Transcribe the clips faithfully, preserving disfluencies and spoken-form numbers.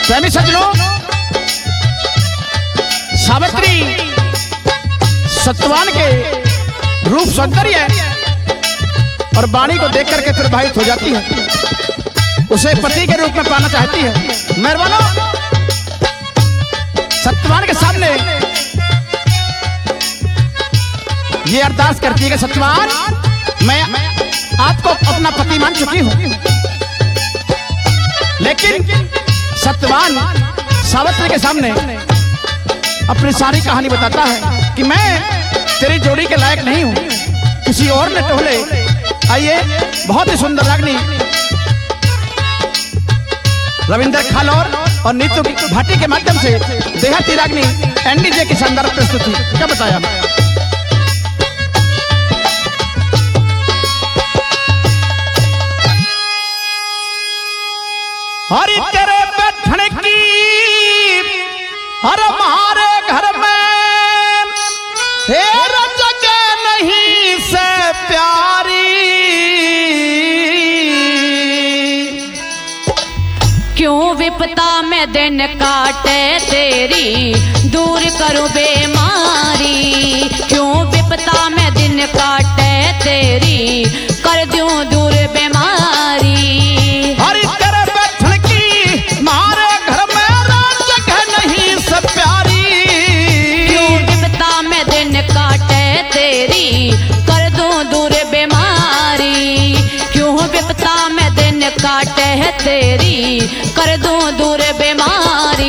प्रेमी सज्जनों, सावित्री सत्यवान के रूप सौंदर्य और वाणी को देख करके प्रभावित हो जाती है, उसे पति के रूप में पाना चाहती है। मेहरबानो सत्यवान के सामने ये अरदास करती है कि सत्यवान, मैं आपको अपना पति मान चुकी हूं, लेकिन सत्यवान सावित्री के सामने अपनी सारी कहानी बताता है कि मैं तेरी जोड़ी के लायक नहीं हूं, किसी और ने टोले। आइए, बहुत ही सुंदर रागनी रविंद्र खालौर और नीतू भाटी के माध्यम से देहाती रागनी एनडीजे की शानदार प्रस्तुति। क्या बताया हरी तेरे बैठने की हर हमारे घर में तेरा जगह नहीं से प्यारी, क्यों विपता में दिन काटे तेरी दूर करूं बेमारी, क्यों विपता में दिन काटे तेरी कर दूं दूर बेमारी। हरी तेरे बैठने की मारे घर में जगह नहीं से प्यारी, क्यों विपता में दिन काटे तेरी कर दूं दूर बेमारी, क्यों विपता में दिन काटे तेरी कर दूं दूर बेमारी।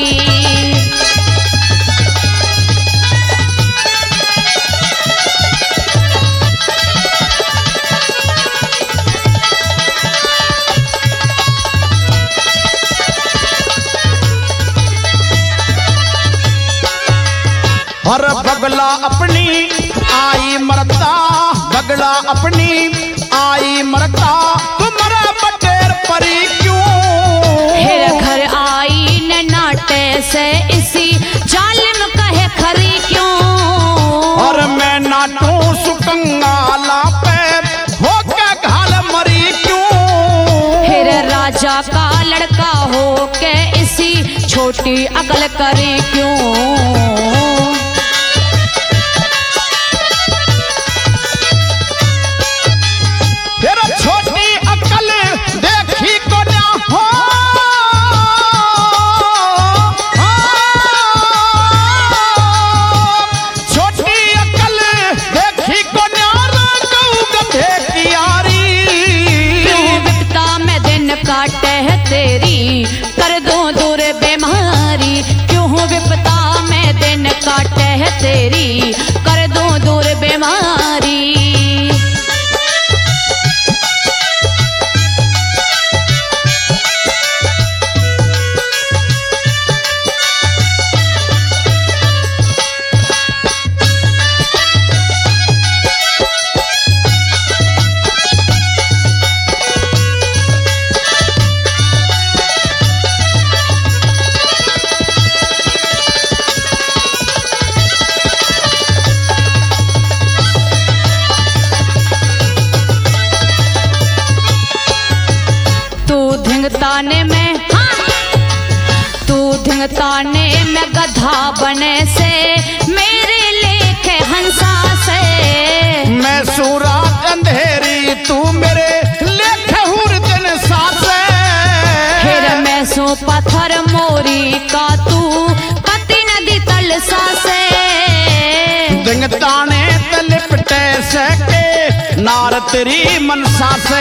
हर बगला अपनी आई मरता, बगला अपनी आई मरता, तुम्हारा बटेर परी क्यों। हेरा घर आई न नाटे से इसी जालिम कहे खरी क्यों। और मैं नाटू सुकंगाला पे होके घाल मरी क्यों। हेरा राजा का लड़का होके इसी छोटी अकल करी क्यों। काटे है तेरी कर दो दूर बेमारी, क्यों विपता में दिन काटे है तेरी कर दो दूर बेमारी। ताने में हाँ, तू धिंगताने में गधा बने से मेरे लेखे हंसा से। मैं सूरा अंधेरी तू मेरे लेखे हुर दिन सासे। फिर मैं सो पत्थर मोरी का तू पति नदी तल सासे। धिंगताने तलिपटे से के नार तेरी मनसा से।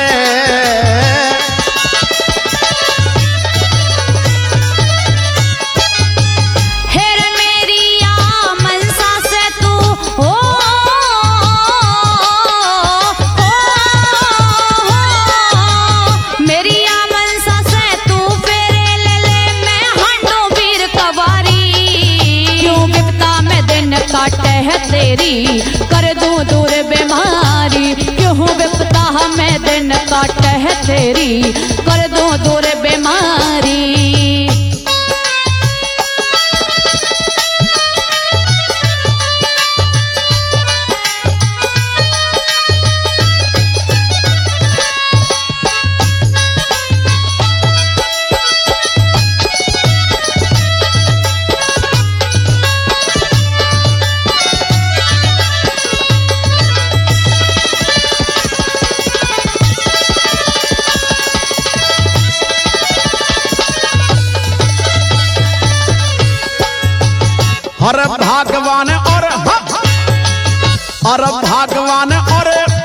काटे है तेरी कर दूं दूर बेमारी, क्यों विपता में दिन काटे है तेरी कर दूं दूर बेमारी।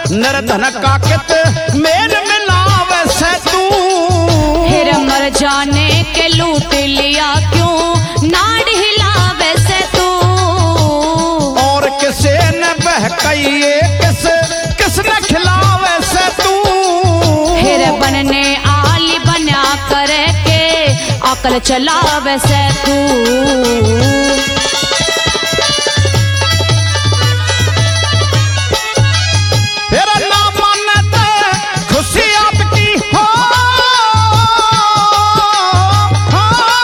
निर्धन का कित मेल मिलावे से तू। फिर मर जाने के लूट लिया क्यों नाड़ हिलावे से तू। और किसे न बहकाइए किस किसने खिलावे से तू। फिर बनने आली बना करके अकल चलावे से तू। तेरा ना मानते खुशी आपकी हो, हो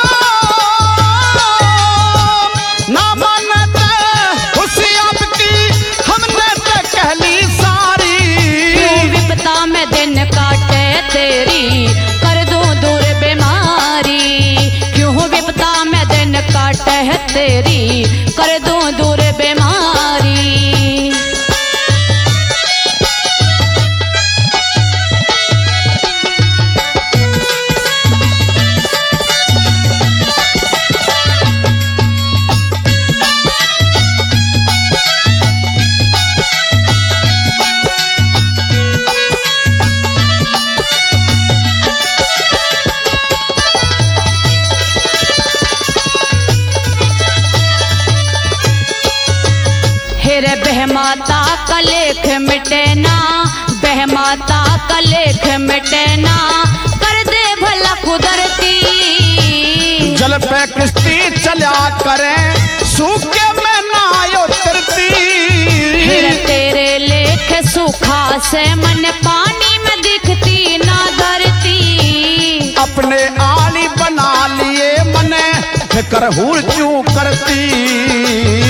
ना मानते खुशी आपकी हमने तो कहली सारी। क्यों विपदा में दिन काटे तेरी कर दूं दूर बीमारी। क्यों विपदा में दिन काटे तेरी कर दूं दूर बीमारी। फिर बहमाता का लेख मिटे ना, बहमाता का लेख मिटे ना, कर दे भला कुदरती। जल पे किश्ती चला करें सूखे में ना उतरती। फिर तेरे लेख सूखा से मन पानी में दिखती ना धरती। अपने आली बना लिए मने फिकर हूर क्यों करती।